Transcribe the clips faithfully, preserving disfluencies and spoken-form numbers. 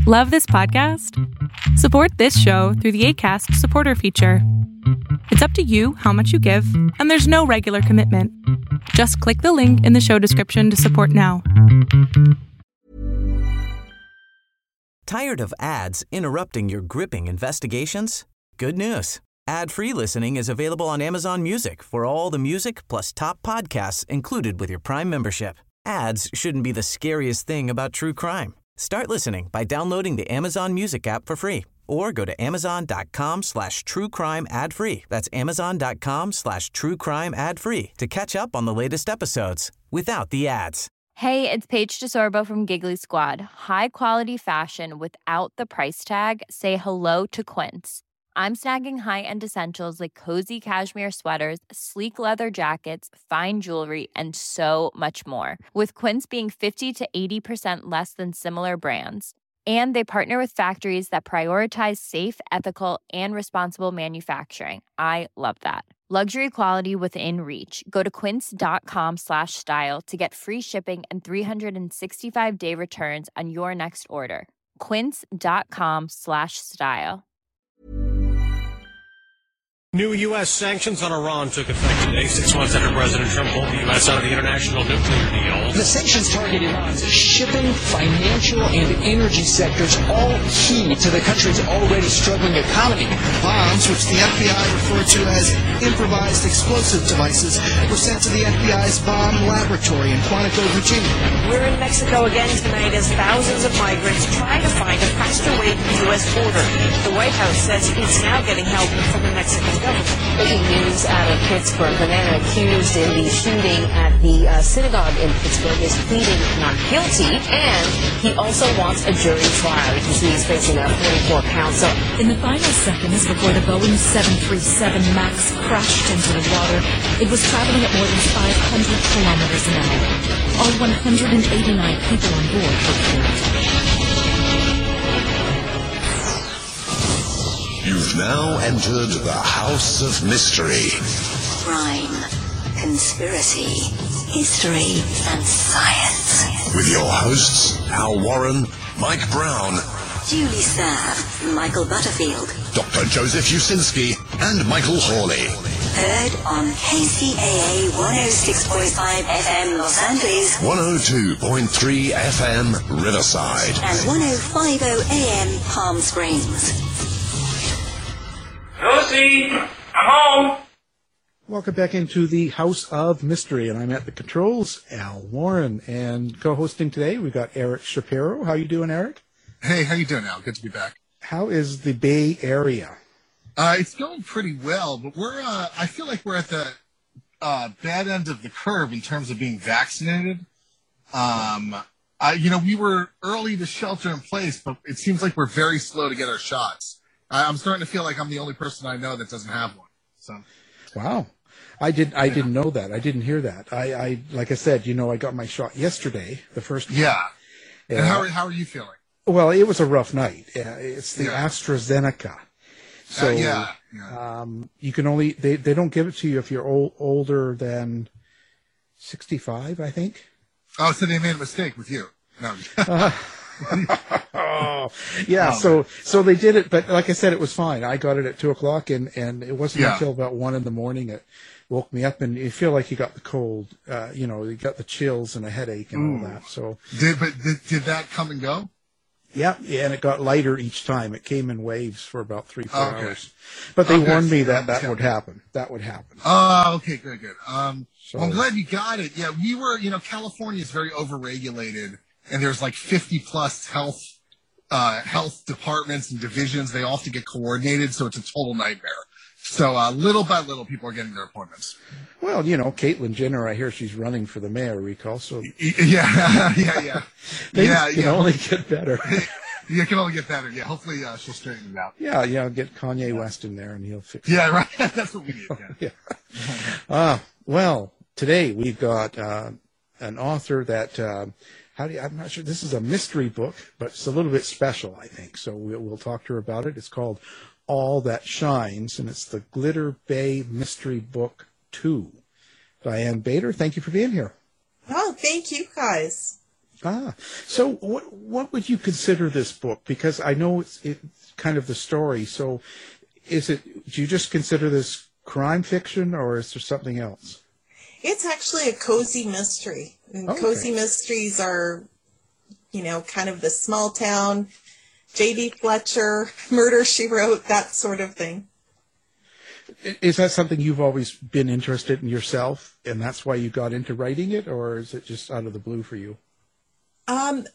Love this podcast? Support this show through the Acast supporter feature. It's up to you how much you give, and there's no regular commitment. Just click the link in the show description to support now. Tired of ads interrupting your gripping investigations? Good news. Ad-free listening is available on Amazon Music for all the music plus top podcasts included with your Prime membership. Ads shouldn't be the scariest thing about true crime. Start listening by downloading the Amazon Music app for free or go to amazon.com slash true crime ad free. That's amazon.com slash true crime ad free to catch up on the latest episodes without the ads. Hey, it's Paige DeSorbo from Giggly Squad. High quality fashion without the price tag. Say hello to Quince. I'm snagging high-end essentials like cozy cashmere sweaters, sleek leather jackets, fine jewelry, and so much more. With Quince being fifty to eighty percent less than similar brands. And they partner with factories that prioritize safe, ethical, and responsible manufacturing. I love that. Luxury quality within reach. Go to quince.com slash style to get free shipping and three sixty-five day returns on your next order. Quince.com slash style. New U S sanctions on Iran took effect today, six months after President Trump pulled the U S out of the international nuclear deal. The sanctions target Iran's shipping, financial, and energy sectors, all key to the country's already struggling economy. Bombs, which the F B I referred to as improvised explosive devices, were sent to the F B I's bomb laboratory in Quantico, Virginia. We're in Mexico again tonight as thousands of migrants try to find a faster way to the U S border. The White House says it's now getting help from the Mexican government. Breaking news out of Pittsburgh. The man accused in the shooting at the uh, synagogue in Pittsburgh is pleading not guilty, and he also wants a jury trial. You can see he's facing a forty-four count. So in the final seconds before the Boeing seven thirty-seven MAX crashed into the water, it was traveling at more than five hundred kilometers an hour. All one hundred eighty-nine people on board were killed. You've now entered the House of Mystery. Crime, conspiracy, history, and science. With your hosts, Al Warren, Mike Brown, Julie Sav, Michael Butterfield, Doctor Joseph Usinski, and Michael Hawley. Heard on K C A A one oh six point five F M Los Angeles, one oh two point three F M Riverside, and one oh five point oh A M Palm Springs. Lucy, I'm home. Welcome back into the House of Mystery, and I'm at the controls, Al Warren, and co-hosting today we've got Eric Shapiro. How you doing, Eric? Hey, how you doing, Al? Good to be back. How is the Bay Area? Uh, it's going pretty well, but we're uh, I feel like we're at the uh, bad end of the curve in terms of being vaccinated. Um, I, you know, we were early to shelter in place, but it seems like we're very slow to get our shots. I'm starting to feel like I'm the only person I know that doesn't have one. So, wow, I did I yeah. didn't know that. I didn't hear that. I, I like I said, you know, I got my shot yesterday, the first one. Yeah. And uh, how are, how are you feeling? Well, it was a rough night. Uh, it's the yeah. AstraZeneca. So uh, yeah. yeah. Um, you can only they, they don't give it to you if you're old, older than sixty-five, I think. Oh, so they made a mistake with you. No. uh, oh, yeah. Oh, so, so they did it, but like I said, it was fine. I got it at two o'clock, and, and it wasn't yeah. until about one in the morning it woke me up, and you feel like you got the cold. Uh, you know, you got the chills and a headache and Ooh. all that. So, did but did, did that come and go? Yeah, yeah, and it got lighter each time. It came in waves for about three, four okay. hours. But they okay. warned me that that would happen. That would happen. Oh, okay, good, good. Um, so, well, I'm glad you got it. Yeah, we were, you know, California is very overregulated. And there's like fifty plus health, uh, health departments and divisions. They all have to get coordinated. So it's a total nightmare. So, uh, little by little, people are getting their appointments. Well, you know, Caitlyn Jenner, I hear she's running for the mayor recall. So yeah, yeah, yeah. Things yeah, can yeah. only get better. Yeah, it can only get better. Yeah. Hopefully, uh, she'll straighten it out. Yeah. Yeah. Get Kanye yeah. West in there and he'll fix it. Yeah. Right. That's what we need. Yeah. yeah. uh, well, today we've got, uh, an author that, uh, How do you, I'm not sure. This is a mystery book, but it's a little bit special, I think. So we'll, we'll talk to her about it. It's called All That Shines, and it's the Glitter Bay Mystery Book two. Diane Bader, thank you for being here. Oh, thank you, guys. Ah, so what what would you consider this book? Because I know it's, it's kind of the story. So is it, do you just consider this crime fiction, or is there something else? It's actually a cozy mystery. And okay. Cozy mysteries are, you know, kind of the small town, J D Fletcher, Murder, She Wrote, that sort of thing. Is that something you've always been interested in yourself, and that's why you got into writing it, or is it just out of the blue for you? Um,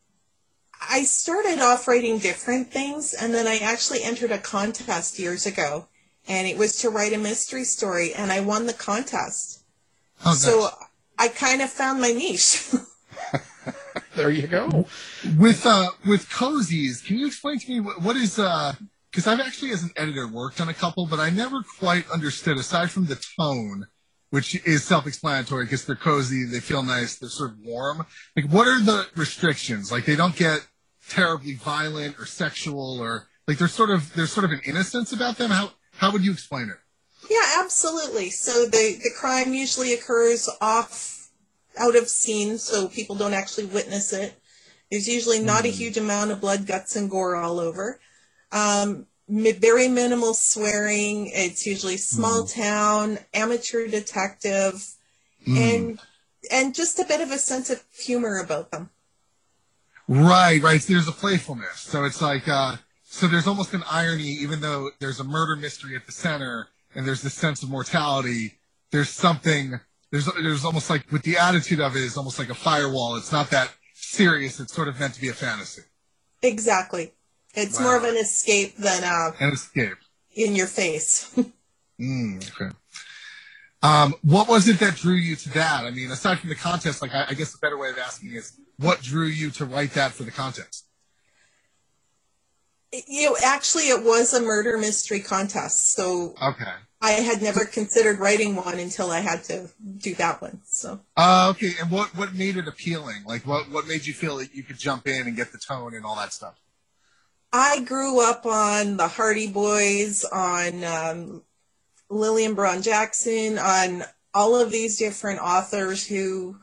I started off writing different things, and then I actually entered a contest years ago, and it was to write a mystery story, and I won the contest. Oh, so nice. I kind of found my niche. There you go. With uh, with cozies, can you explain to me what, what is uh? Because I've actually, as an editor, worked on a couple, but I never quite understood, aside from the tone, which is self-explanatory because they're cozy, they feel nice, they're sort of warm. Like, what are the restrictions? Like, they don't get terribly violent or sexual, or like there's sort of there's sort of an innocence about them. How how would you explain it? Yeah, absolutely. So the the crime usually occurs off, out of scene, so people don't actually witness it. There's usually not mm. a huge amount of blood, guts, and gore all over. Um, very minimal swearing. It's usually small mm. town, amateur detective, mm. and and just a bit of a sense of humor about them. Right, right. So there's a playfulness. So it's like, uh, so there's almost an irony, even though there's a murder mystery at the center and there's this sense of mortality. There's something. There's there's almost like, with the attitude of it, is almost like a firewall. It's not that serious. It's sort of meant to be a fantasy. Exactly. It's Wow. more of an escape than uh, An escape. in your face. mm, okay. Um, what was it that drew you to that? I mean, aside from the contest, like I, I guess the better way of asking is, what drew you to write that for the contest? You know, actually, it was a murder mystery contest, so Okay. I had never considered writing one until I had to do that one. So. Uh, okay. And what, what made it appealing? Like, what, what made you feel that you could jump in and get the tone and all that stuff? I grew up on the Hardy Boys, on um, Lillian Braun Jackson, on all of these different authors who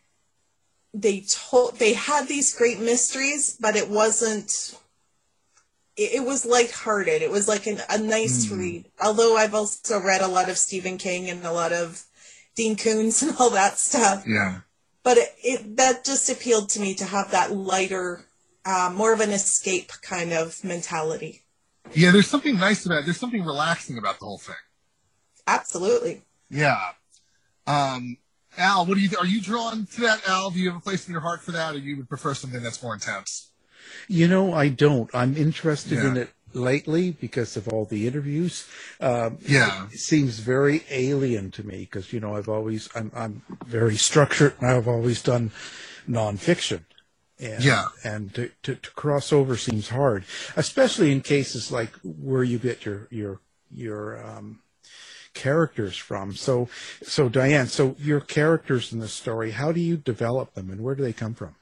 they told they had these great mysteries, but it wasn't. It, it was lighthearted. It was like an, a nice mm. read. Although I've also read a lot of Stephen King and a lot of Dean Koontz and all that stuff. Yeah. But it, it that just appealed to me to have that lighter. Uh, more of an escape kind of mentality. Yeah, there's something nice about it. There's something relaxing about the whole thing. Absolutely. Yeah. Um, Al, what do you? Are you drawn to that, Al? Do you have a place in your heart for that, or you would prefer something that's more intense? You know, I don't. I'm interested Yeah. in it lately because of all the interviews. Um, Yeah. It seems very alien to me because, you know, I've always, I'm, I'm very structured and I've always done nonfiction. And, Yeah. and to, to, to cross over seems hard, especially in cases like where you get your your your um, characters from. So, so Diane, so your characters in the story, how do you develop them, and where do they come from?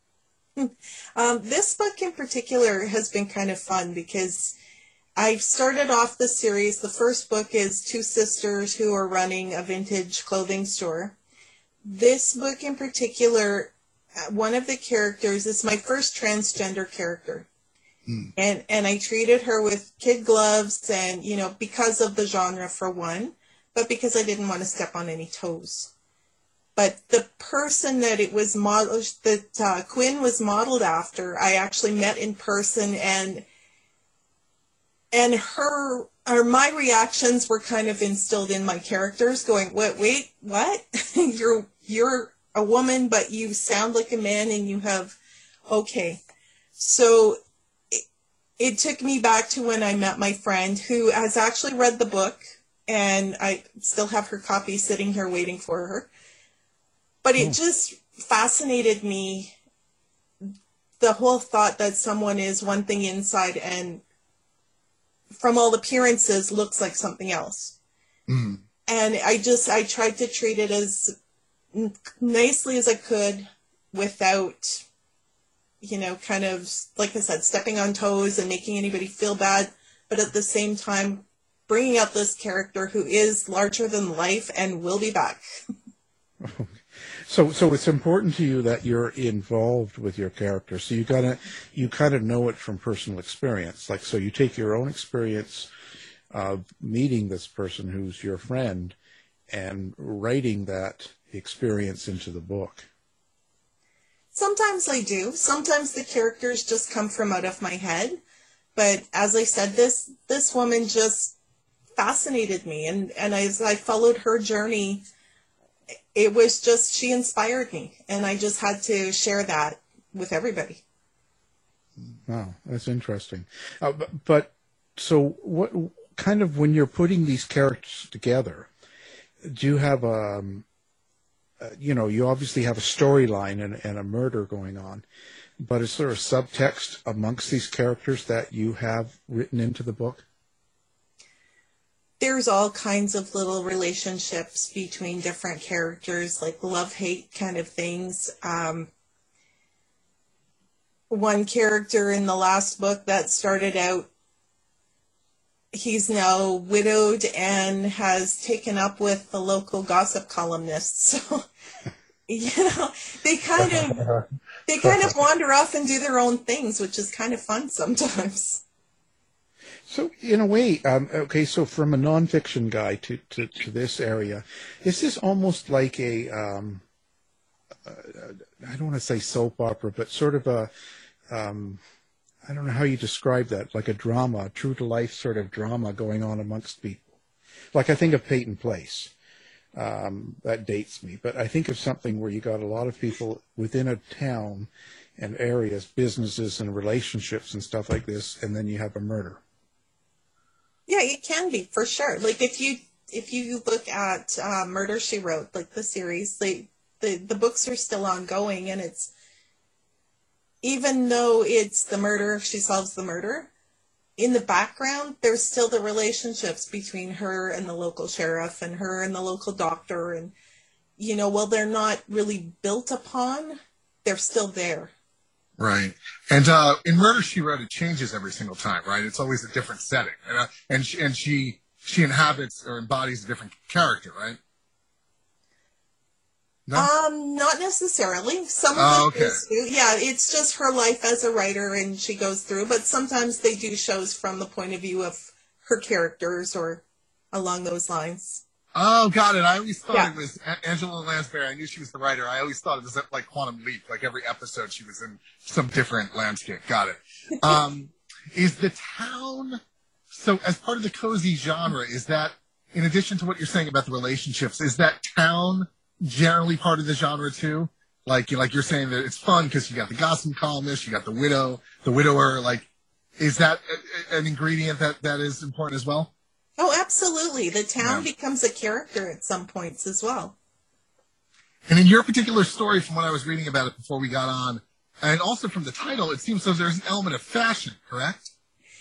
Um, this book in particular has been kind of fun because I've started off the series. The first book is two sisters who are running a vintage clothing store. This book in particular, one of the characters is my first transgender character. Mm. And and I treated her with kid gloves and, you know, because of the genre for one, but because I didn't want to step on any toes. But the person that it was modeled, that uh, Quinn was modeled after, I actually met in person, and and her or my reactions were kind of instilled in my characters, going, "Wait, wait, what? you're you're a woman, but you sound like a man, and you have, okay." So it, it took me back to when I met my friend, who has actually read the book, and I still have her copy sitting here waiting for her. But it just fascinated me, the whole thought that someone is one thing inside and from all appearances looks like something else. Mm. And I just, I tried to treat it as nicely as I could without, you know, kind of, like I said, stepping on toes and making anybody feel bad, but at the same time bringing out this character who is larger than life and will be back. So, so it's important to you that you're involved with your character. So you gotta, you kind of know it from personal experience. Like, so you take your own experience of meeting this person who's your friend and writing that experience into the book. Sometimes I do. Sometimes the characters just come from out of my head. But as I said, this this woman just fascinated me, and, and as I followed her journey, it was just, she inspired me, and I just had to share that with everybody. Wow, that's interesting. Uh, but, but so what kind of, when you're putting these characters together, do you have a, um, uh, you know, you obviously have a storyline and, and a murder going on, but is there a subtext amongst these characters that you have written into the book? There's all kinds of little relationships between different characters, like love-hate kind of things. Um, one character in the last book that started out, he's now widowed and has taken up with the local gossip columnists. So, you know, they kind of they kind of wander off and do their own things, which is kind of fun sometimes. So, in a way, um, okay, so from a nonfiction guy to, to, to this area, is this almost like a, um, uh, I don't want to say soap opera, but sort of a, um, I don't know how you describe that, like a drama, a true-to-life sort of drama going on amongst people? Like I think of Peyton Place. Um, that dates me, but I think of something where you got a lot of people within a town and areas, businesses and relationships and stuff like this, and then you have a murder. Yeah, it can be, for sure. Like, if you if you look at uh, Murder, She Wrote, like the series, they, the, the books are still ongoing, and it's, even though it's the murder, she solves the murder, in the background, there's still the relationships between her and the local sheriff and her and the local doctor, and, you know, while they're not really built upon, they're still there. Right. And uh, in Murder, She Wrote, it changes every single time, right? It's always a different setting. And, uh, and, she, and she she inhabits or embodies a different character, right? No? Um, not necessarily. Some of oh, it okay. is too. Yeah, it's just her life as a writer, and she goes through. But sometimes they do shows from the point of view of her characters or along those lines. Oh, got it. I always thought yeah. it was Angela Lansbury. I knew she was the writer. I always thought it was like Quantum Leap. Like every episode, she was in some different landscape. Got it. Um, is the town, so as part of the cozy genre, is that, in addition to what you're saying about the relationships, is that town generally part of the genre too? Like, like you're saying that it's fun because you got the gossip columnist, you got the widow, the widower. Like, is that a, an ingredient that, that is important as well? Oh, absolutely. The town yeah. becomes a character at some points as well. And in your particular story, from what I was reading about it before we got on, and also from the title, it seems as though there's an element of fashion, correct?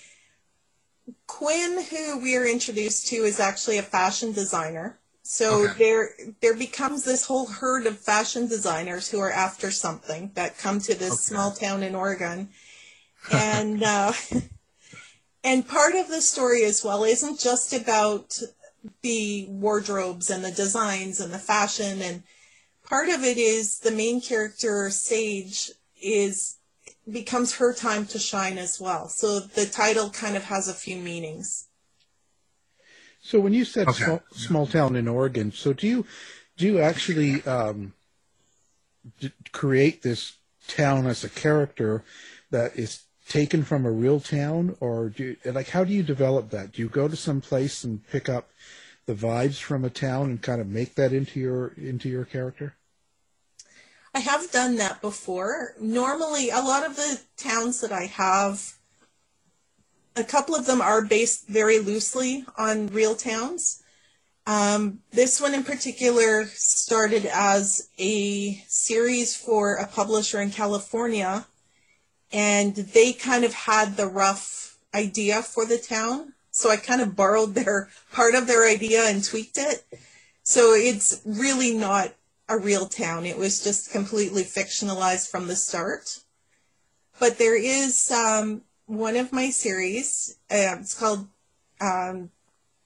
Quinn, who we are introduced to, is actually a fashion designer. So okay. there there becomes this whole herd of fashion designers who are after something that come to this okay. small town in Oregon. And uh, and part of the story as well isn't just about the wardrobes and the designs and the fashion. And part of it is the main character, Sage, is becomes her time to shine as well. So the title kind of has a few meanings. So when you said okay. small, small town in Oregon, so do you do you actually um, d- create this town as a character that is taken from a real town, or do you, like how do you develop that? Do you go to some place and pick up the vibes from a town and kind of make that into your into your character? I have done that before. Normally, a lot of the towns that I have, a couple of them are based very loosely on real towns. Um, this one in particular started as a series for a publisher in California, and they kind of had the rough idea for the town. So I kind of borrowed their part of their idea and tweaked it. So it's really not a real town. It was just completely fictionalized from the start. But there is um, one of my series, uh, it's called um,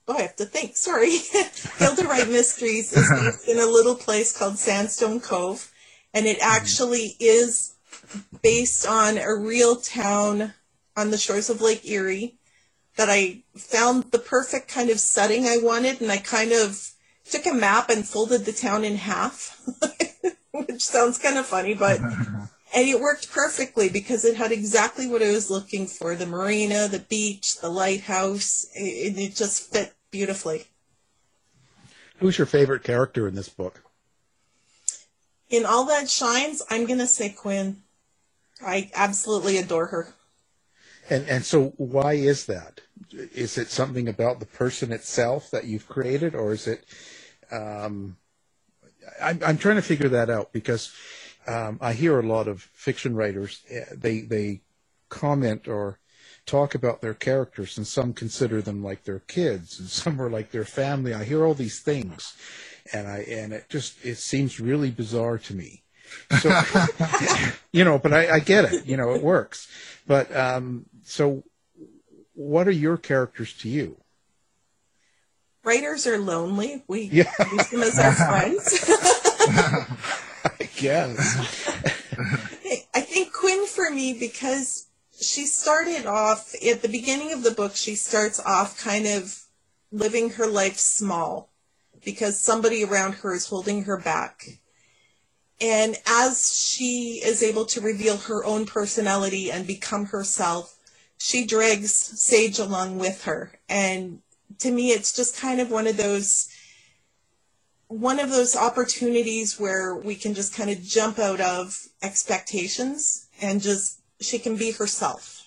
oh, I have to think, sorry. Gilda-Wright Mysteries is based in a little place called Sandstone Cove, and it actually is based on a real town on the shores of Lake Erie that I found the perfect kind of setting I wanted, and I kind of took a map and folded the town in half, which sounds kind of funny, but and it worked perfectly because it had exactly what I was looking for, the marina, the beach, the lighthouse, it, it just fit beautifully. Who's your favorite character in this book? In All That Shines, I'm going to say Quinn. I absolutely adore her. And and so why is that? Is it something about the person itself that you've created, or is it... Um, I'm, I'm trying to figure that out because um, I hear a lot of fiction writers, they they comment or talk about their characters, and some consider them like their kids, and some are like their family. I hear all these things, and I and it just it seems really bizarre to me. So, you know, but I, I get it. You know, it works. But um, so, what are your characters to you? Writers are lonely. We yeah. use them as our friends. I guess. I think Quinn for me, because she started off, at the beginning of the book, she starts off kind of living her life small because somebody around her is holding her back. And as she is able to reveal her own personality and become herself, she drags Sage along with her. And to me, it's just kind of one of those one of those opportunities where we can just kind of jump out of expectations and just, she can be herself.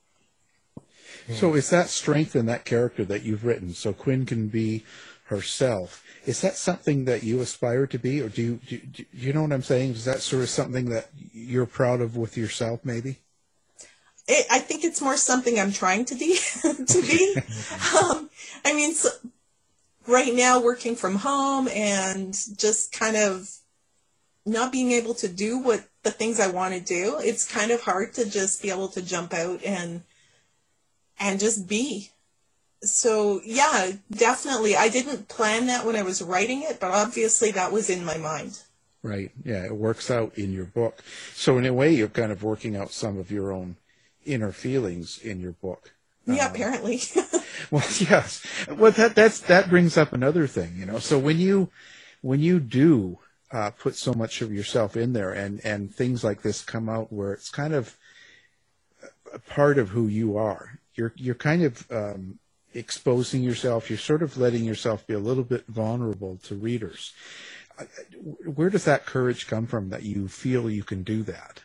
So is that strength in that character that you've written? So Quinn can be herself. Is that something that you aspire to be, or do you, do, do you know what I'm saying? Is that sort of something that you're proud of with yourself, maybe? It, I think it's more something I'm trying to be. to be. um, I mean, so, right now working from home and just kind of not being able to do what the things I want to do, it's kind of hard to just be able to jump out and and just be. So yeah, definitely. I didn't plan that when I was writing it, but obviously that was in my mind. Right. Yeah, it works out in your book. So in a way, you're kind of working out some of your own inner feelings in your book. Yeah, uh, apparently. Well, yes. Well, that that's that brings up another thing, you know. So when you when you do uh, put so much of yourself in there, and and things like this come out where it's kind of a part of who you are, you're you're kind of um, exposing yourself. You're sort of letting yourself be a little bit vulnerable to readers. Where does that courage come from that you feel you can do that?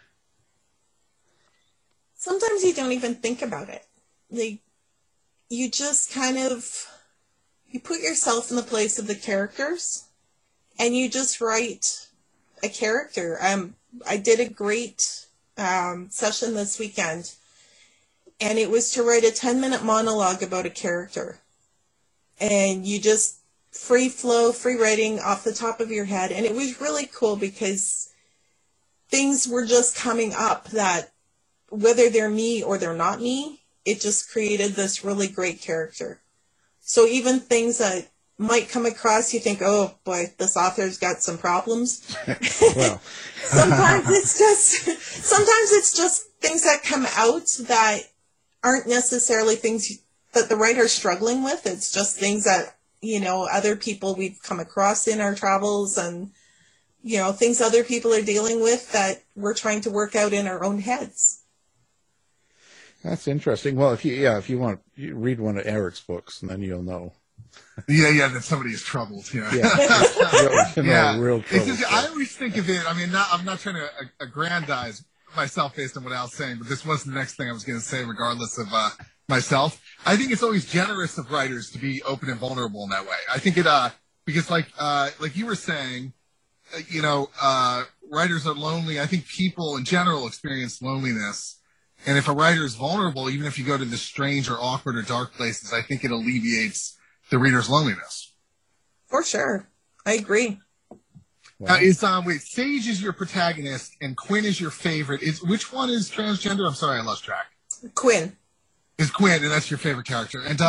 Sometimes you don't even think about it. Like, you just kind of, you put yourself in the place of the characters, and you just write a character. Um, I did a great um, session this weekend, and it was to write a ten-minute monologue about a character. And you just free flow, free writing off the top of your head. And it was really cool because things were just coming up that, whether they're me or they're not me, it just created this really great character. So even things that might come across, you think, oh boy, this author's got some problems. Well. sometimes it's just, sometimes it's just things that come out that aren't necessarily things that the writer's struggling with. It's just things that, you know, other people we've come across in our travels, and, you know, things other people are dealing with that we're trying to work out in our own heads. That's interesting. Well, if you yeah, if you want, you read one of Eric's books, and then you'll know. Yeah, yeah, that somebody is troubled. Yeah, yeah, real, yeah. real trouble. It's just, I always think of it. I mean, not, I'm not trying to aggrandize myself based on what I was saying, but this was the next thing I was going to say, regardless of uh, myself. I think it's always generous of writers to be open and vulnerable in that way. I think it uh because like uh like you were saying, uh, you know, uh, writers are lonely. I think people in general experience loneliness. And if a writer is vulnerable, even if you go to the strange or awkward or dark places, I think it alleviates the reader's loneliness. For sure. I agree. Wow. Uh, is, um, wait, Sage is your protagonist and Quinn is your favorite. Is Which one is transgender? I'm sorry, I lost track. Quinn. Is Quinn, and that's your favorite character. And uh, yeah.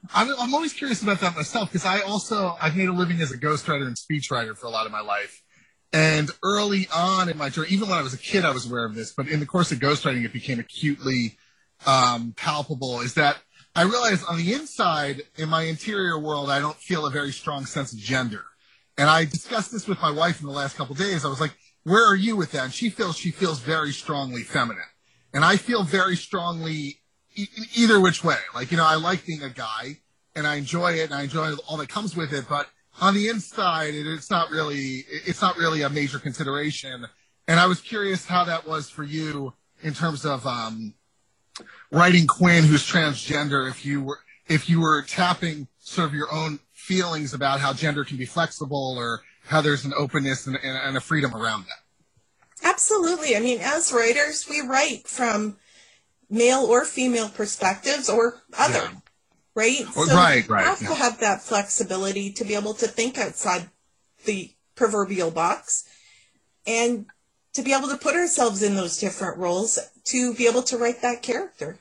I'm, I'm always curious about that myself because I also, I've made a living as a ghostwriter and speechwriter for a lot of my life. And early on in my journey, even when I was a kid, I was aware of this, but in the course of ghostwriting, it became acutely um, palpable, is that I realized on the inside, in my interior world, I don't feel a very strong sense of gender. And I discussed this with my wife in the last couple of days. I was like, where are you with that? And she feels, she feels very strongly feminine. And I feel very strongly e- either which way. Like, you know, I like being a guy and I enjoy it and I enjoy all that comes with it. But on the inside, it, it's not really, it's not really a major consideration. And I was curious how that was for you in terms of, um, writing Quinn, who's transgender, if you were, if you were tapping sort of your own feelings about how gender can be flexible or how there's an openness and, and, and a freedom around that. Absolutely. I mean, as writers, we write from male or female perspectives or other, yeah. right? Or, so right, we right. have yeah. to have that flexibility to be able to think outside the proverbial box and to be able to put ourselves in those different roles to be able to write that character.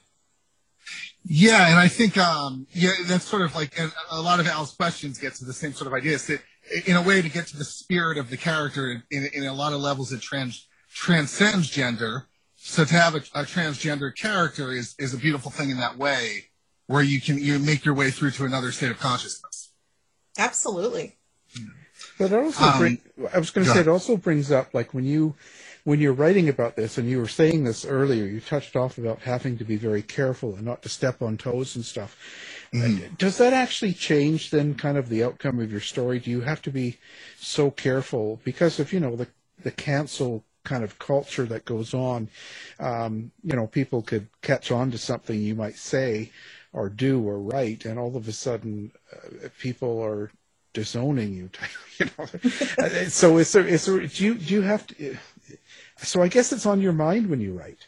Yeah, and I think, um, yeah, that's sort of like, and a lot of Al's questions get to the same sort of ideas. That, in a way, to get to the spirit of the character, in, in a lot of levels, it trans, transcends gender. So to have a, a transgender character is, is a beautiful thing in that way, where you can you make your way through to another state of consciousness. Absolutely. But it also Um, bring, I was going to go say, ahead. it also brings up, like, when you, when you're writing about this, and you were saying this earlier, you touched off about having to be very careful and not to step on toes and stuff. Mm. Does that actually change then kind of the outcome of your story? Do you have to be so careful because of, you know, the, the cancel kind of culture that goes on? Um, you know, people could catch on to something you might say or do or write, and all of a sudden uh, people are disowning you. You know, so is there, is there, do you, do you have to, so I guess it's on your mind when you write.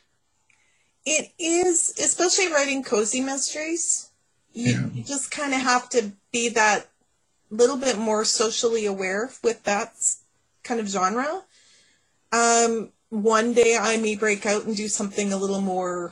It is, especially writing cozy mysteries. You, Yeah. you just kind of have to be that little bit more socially aware with that kind of genre. Um, one day I may break out and do something a little more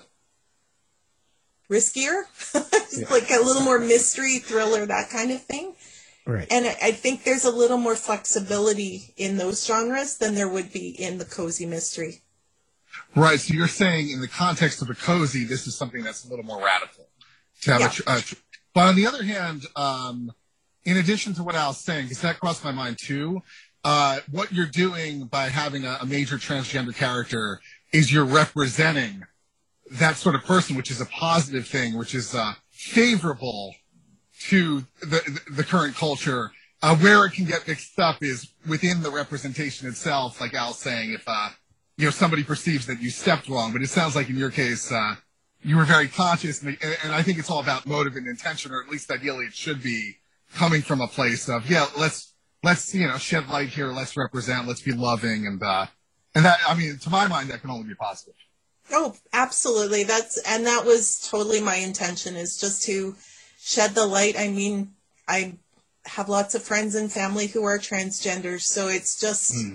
riskier, Yeah. like a little more mystery, thriller, that kind of thing. Right. And I I think there's a little more flexibility in those genres than there would be in the cozy mystery. Right. So you're saying in the context of a cozy, this is something that's a little more radical. To have Yeah. a tr- a tr- but on the other hand, um, in addition to what I was saying, because that crossed my mind too, uh, what you're doing by having a, a major transgender character is you're representing that sort of person, which is a positive thing, which is uh, favorable to the, the current culture. Uh, where it can get mixed up is within the representation itself, like Al's saying, if uh, you know somebody perceives that you stepped wrong. But it sounds like in your case, uh, you were very conscious, and, and I think it's all about motive and intention, or at least ideally it should be coming from a place of, yeah, let's let's you know shed light here, let's represent, let's be loving, and uh, and that, I mean, to my mind, that can only be positive. Oh, absolutely. That's, and that was totally my intention, is just to shed the light. I mean, I have lots of friends and family who are transgenders, so it's just, Mm.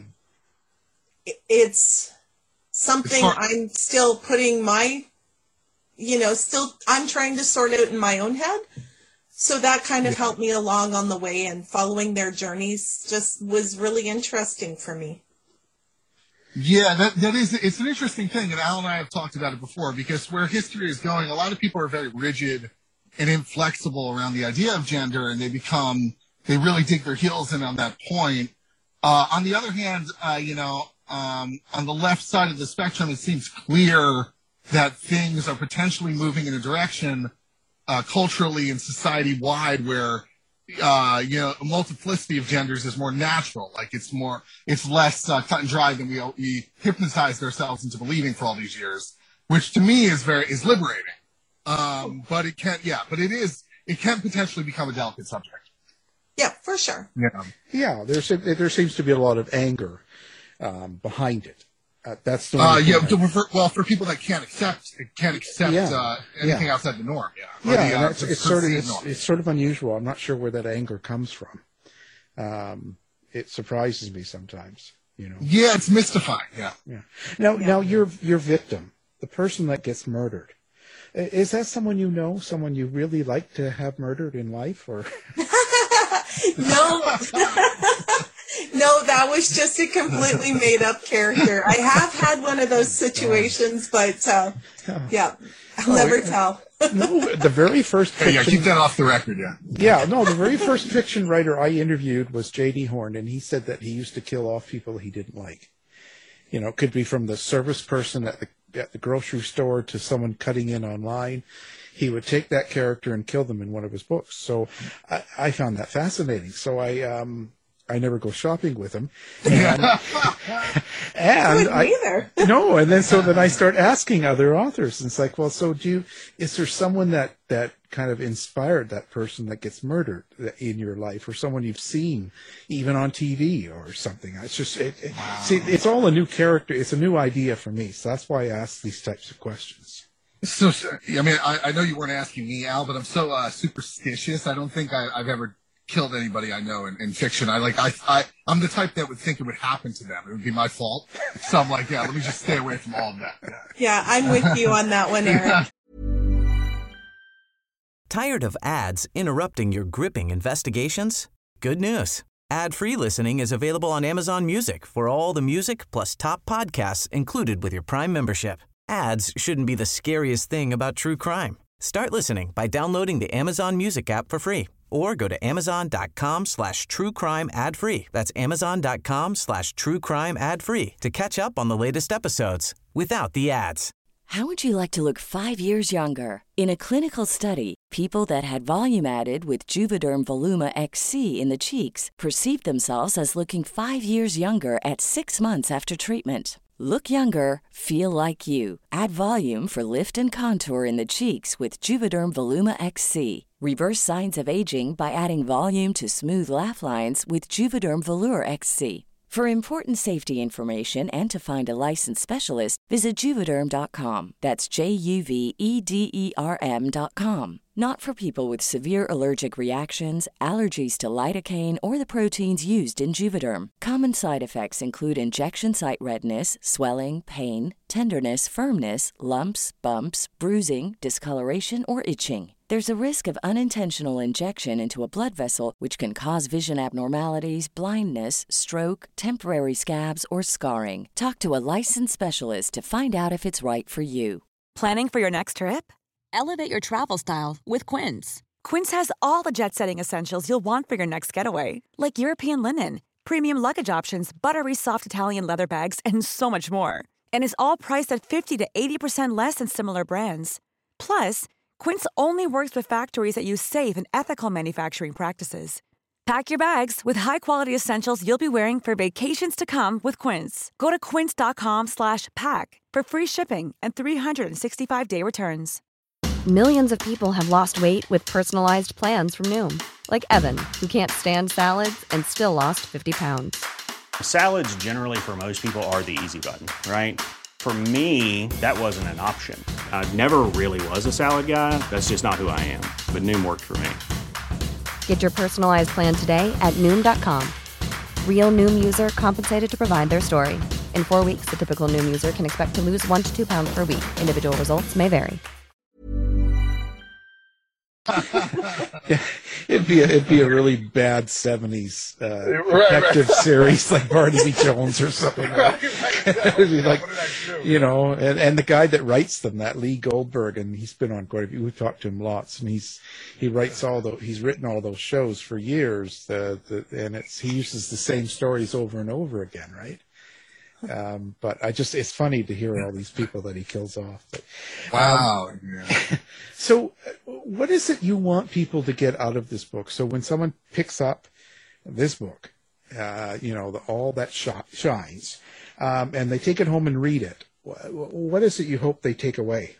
it- it's something It's hard- I'm still putting my, you know, still, I'm trying to sort out in my own head. So that kind of Yeah. helped me along on the way, and following their journeys just was really interesting for me. Yeah, that that is, it's an interesting thing, and Al and I have talked about it before, because where history is going, a lot of people are very rigid and inflexible around the idea of gender, and they become, they really dig their heels in on that point. Uh, on the other hand, uh, you know, um, on the left side of the spectrum, it seems clear that things are potentially moving in a direction uh, culturally and society-wide where uh, you know, a multiplicity of genders is more natural. Like it's more, it's less uh, cut and dry than we we hypnotized ourselves into believing for all these years, which to me is very is liberating. Um, but it can, yeah, but it is, it can potentially become a delicate subject. Yeah, for sure. Yeah, Yeah, there's there seems to be a lot of anger um, behind it. Uh, that's the uh, only yeah. thing I- For, well, for people that can't accept can't accept Yeah, uh, anything yeah. outside the norm. Yeah, Or Yeah, the, and uh, that's, the it's sort of perceived it's, norm. it's sort of unusual. I'm not sure where that anger comes from. Um, it surprises me sometimes. You know. Yeah, it's mystifying. Yeah. Yeah. Now, now your your victim, the person that gets murdered, Is that someone you know, someone you really like to have murdered in life, or? No. No, that was just a completely made up character. I have had one of those situations, but uh, yeah, I'll never tell. No, the very first fiction... Yeah, keep that off the record, yeah. Yeah, no, the very first fiction writer I interviewed was J D Horn, and he said that he used to kill off people he didn't like. You know, it could be from the service person at the at the grocery store to someone cutting in online. He would take that character and kill them in one of his books. So I, I found that fascinating. So I um I never go shopping with him. And, and I, either. No, and then so then I start asking other authors, and it's like, well, so do you, is there someone that, that kind of inspired that person that gets murdered in your life, or someone you've seen even on T V or something? It's just, it, it, wow. see, it's all a new character. It's a new idea for me. So that's why I ask these types of questions. So, I mean, I, I know you weren't asking me, Al, but I'm so uh, superstitious. I don't think I, I've ever killed anybody I know in, in fiction. I like I I I'm the type that would think it would happen to them. It would be my fault. So I'm like, yeah, let me just stay away from all of that. Yeah, I'm with you on that one, Eric. Tired of ads interrupting your gripping investigations? Good news. Ad-free listening is available on Amazon Music for all the music plus top podcasts included with your Prime membership. Ads shouldn't be the scariest thing about true crime. Start listening by downloading the Amazon Music app for free. Or go to amazon.com slash true crime ad free. That's amazon.com slash true crime ad free to catch up on the latest episodes without the ads. How would you like to look five years younger? In a clinical study, people that had volume added with Juvederm Voluma X C in the cheeks perceived themselves as looking five years younger at six months after treatment. Look younger, feel like you. Add volume for lift and contour in the cheeks with Juvederm Voluma X C. Reverse signs of aging by adding volume to smooth laugh lines with Juvederm Volure X C. For important safety information and to find a licensed specialist, visit Juvederm dot com. That's J U V E D E R M dot com. Not for people with severe allergic reactions, allergies to lidocaine, or the proteins used in Juvederm. Common side effects include injection site redness, swelling, pain, tenderness, firmness, lumps, bumps, bruising, discoloration, or itching. There's a risk of unintentional injection into a blood vessel, which can cause vision abnormalities, blindness, stroke, temporary scabs, or scarring. Talk to a licensed specialist to find out if it's right for you. Planning for your next trip? Elevate your travel style with Quince. Quince has all the jet-setting essentials you'll want for your next getaway, like European linen, premium luggage options, buttery soft Italian leather bags, and so much more. And is all priced at fifty to eighty percent less than similar brands. Plus, Quince only works with factories that use safe and ethical manufacturing practices. Pack your bags with high-quality essentials you'll be wearing for vacations to come with Quince. Go to quince.com slash pack for free shipping and three sixty-five day returns. Millions of people have lost weight with personalized plans from Noom. Like Evan, who can't stand salads and still lost fifty pounds. Salads generally for most people are the easy button, right? For me, that wasn't an option. I never really was a salad guy. That's just not who I am. But Noom worked for me. Get your personalized plan today at Noom dot com. Real Noom user compensated to provide their story. In four weeks, the typical Noom user can expect to lose one to two pounds per week. Individual results may vary. Yeah, it'd be a, it'd be a really bad seventies uh, detective series like Barnaby Jones or something. Right? It'd be like, you know, and, and the guy that writes them, that Lee Goldberg, and he's been on quite a few. We've talked to him lots, and he's he writes all the he's written all those shows for years. The, the and it's he uses the same stories over and over again, right? Um, but I just, it's funny to hear all these people that he kills off. But, wow. Um, yeah. So what is it you want people to get out of this book? So when someone picks up this book, uh, you know, the, all that sh- shines, um, and they take it home and read it, what is it you hope they take away?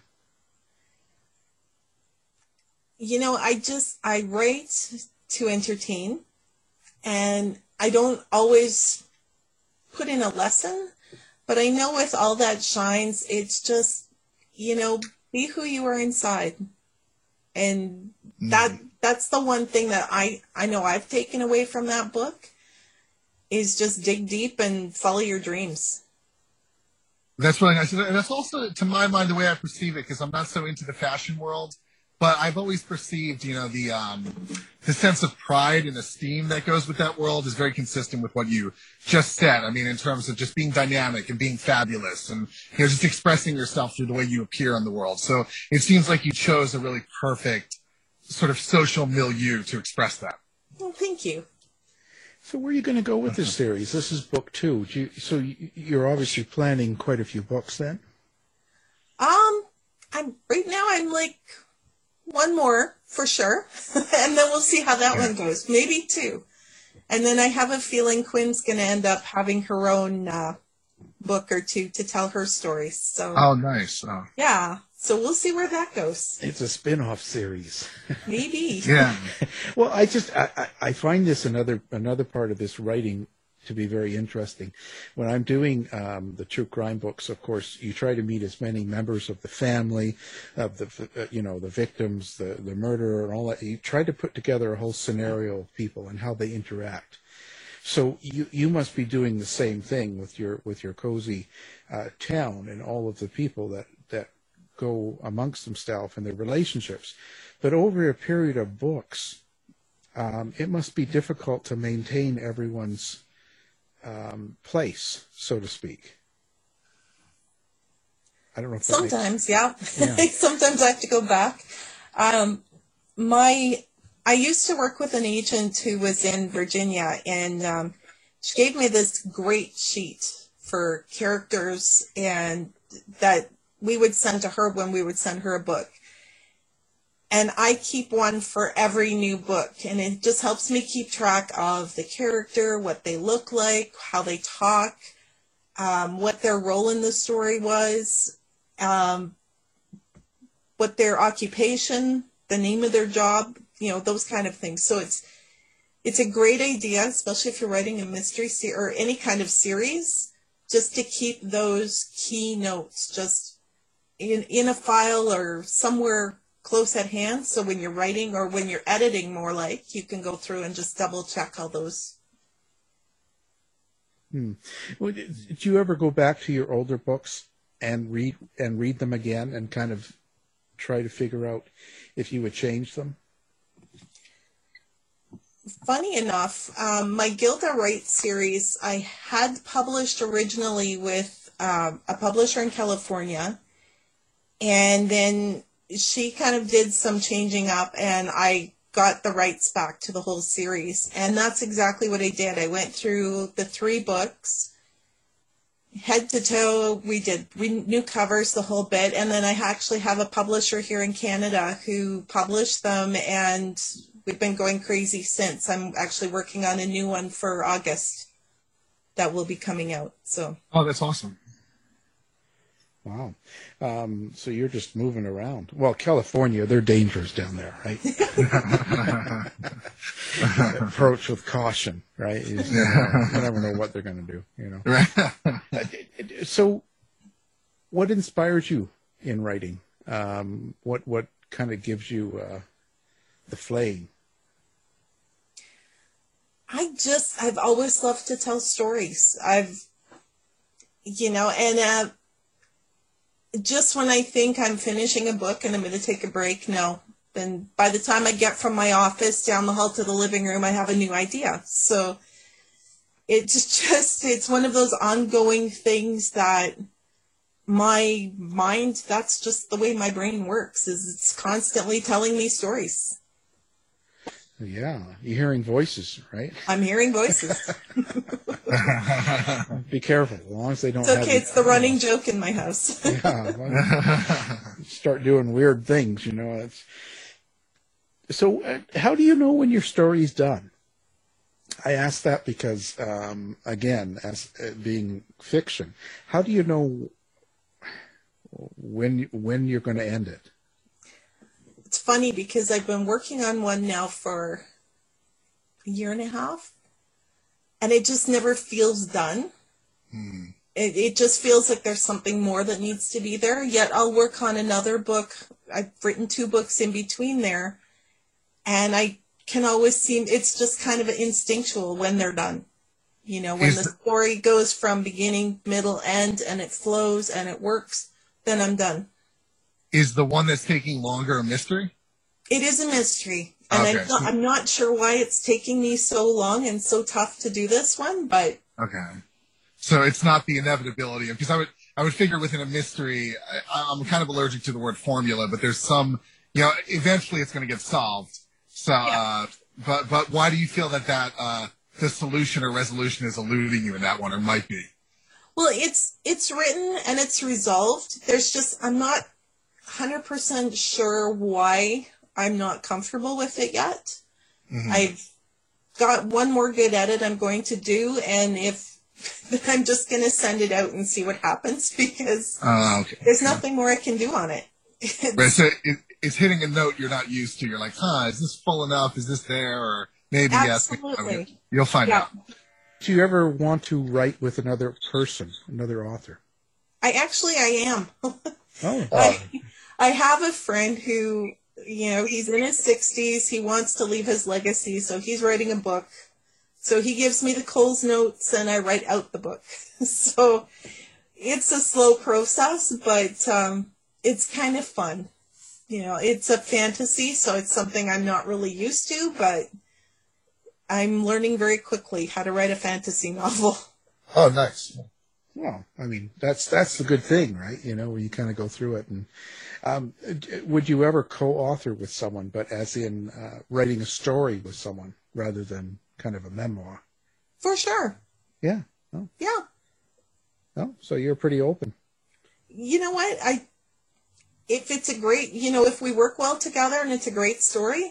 You know, I just, I write to entertain, and I don't always put in a lesson, but I know with all that shines, it's just, you know, be who you are inside. And that mm. that's the one thing that I, I know I've taken away from that book is just dig deep and follow your dreams. That's really nice. And that's also, to my mind, the way I perceive it, because I'm not so into the fashion world. But I've always perceived, you know, the um, the sense of pride and esteem that goes with that world is very consistent with what you just said. I mean, in terms of just being dynamic and being fabulous and, you know, just expressing yourself through the way you appear in the world. So it seems like you chose a really perfect sort of social milieu to express that. Well, thank you. So where are you going to go with this series? This is book two. Do you, so you're obviously planning quite a few books then? Um, I'm right now I'm like one more for sure, and then we'll see how that one goes. Maybe two. And then I have a feeling Quinn's going to end up having her own uh, book or two to tell her stories. So. Oh, nice. Oh. Yeah. So we'll see where that goes. It's a spin-off series. Maybe. Yeah. Well, I just I, I find this another another part of this writing to be very interesting. When I'm doing um, the true crime books, of course, you try to meet as many members of the family, of the uh, you know the victims, the the murderer, and all that. You try to put together a whole scenario of people and how they interact. So you you must be doing the same thing with your with your cozy uh, town and all of the people that that go amongst themselves and their relationships. But over a period of books, um, it must be difficult to maintain everyone's um, place, so to speak. I don't know if that Sometimes, makes... yeah. yeah. Sometimes I have to go back. Um, my, I used to work with an agent who was in Virginia, and um, she gave me this great sheet for characters and that we would send to her when we would send her a book. And I keep one for every new book. And it just helps me keep track of the character, what they look like, how they talk, um, what their role in the story was, um, what their occupation, the name of their job, you know, those kind of things. So it's it's a great idea, especially if you're writing a mystery se- or any kind of series, just to keep those key notes just in in a file or somewhere close at hand, so when you're writing or when you're editing, more like, you can go through and just double check all those. Hmm. Well, did you ever go back to your older books and read and read them again and kind of try to figure out if you would change them? Funny enough, um, my Gilda Wright series I had published originally with um, a publisher in California. And then she kind of did some changing up, and I got the rights back to the whole series. And that's exactly what I did. I went through the three books, head to toe. We did we new covers, the whole bit. And then I actually have a publisher here in Canada who published them, and we've been going crazy since. I'm actually working on a new one for August that will be coming out. So. Oh, that's awesome. Wow. Um, so you're just moving around. Well, California, they're dangerous down there, right? Approach with caution, right? You, just, you, know, you never know what they're going to do, you know. Right. So what inspires you in writing? Um, what, what kind of gives you uh, the flame? I just, I've always loved to tell stories. I've, you know, and uh, just when I think I'm finishing a book and I'm going to take a break, no. Then by the time I get from my office down the hall to the living room, I have a new idea. So it's just, it's one of those ongoing things that my mind, that's just the way my brain works, is it's constantly telling me stories. Yeah, you're hearing voices, right? I'm hearing voices. Be careful, as long as they don't. It's okay. Have it's the running know. joke in my house. Yeah, well, start doing weird things, you know. It's so. Uh, how do you know when your story's done? I ask that because, um, again, as uh, being fiction, how do you know when when you're going to end it? It's funny because I've been working on one now for a year and a half, and it just never feels done. Hmm. It, it just feels like there's something more that needs to be there, yet I'll work on another book. I've written two books in between there, and I can always seem, it's just kind of instinctual when they're done. You know, when Is the the- story goes from beginning, middle, end, and it flows and it works, then I'm done. Is the one that's taking longer a mystery? It is a mystery. And Okay. I'm, not, I'm not sure why it's taking me so long and so tough to do this one, but Okay. So it's not the inevitability of, because I would, I would figure within a mystery, I, I'm kind of allergic to the word formula, but there's some, you know, eventually it's going to get solved. So, uh, but, but why do you feel that that, uh, the solution or resolution is eluding you in that one, or might be? well, it's it's written and it's resolved. There's just, I'm not one hundred percent sure why I'm not comfortable with it yet. Mhm. I've got one more good edit I'm going to do, and if I'm just going to send it out and see what happens, because Uh, okay. there's nothing more I can do on it. Right, so it, it's hitting a note you're not used to. You're like, huh, is this full enough? Is this there? Or maybe yes. maybe no. Absolutely. You'll find Yeah. out. Do you ever want to write with another person, another author? I actually, I am. Oh, I, I have a friend who, you know, he's in his sixties. He wants to leave his legacy, so he's writing a book. So he gives me the Coles notes, and I write out the book. So it's a slow process, but um, it's kind of fun. You know, it's a fantasy, so it's something I'm not really used to, but I'm learning very quickly how to write a fantasy novel. Oh, nice. well, I mean, that's that's the good thing, right? You know, where you kind of go through it. And um, d- would you ever co-author with someone, but as in uh, writing a story with someone rather than kind of a memoir? For sure. Yeah. Oh, Yeah. oh, so you're pretty open. You know what? I if it's a great, you know, if we work well together and it's a great story,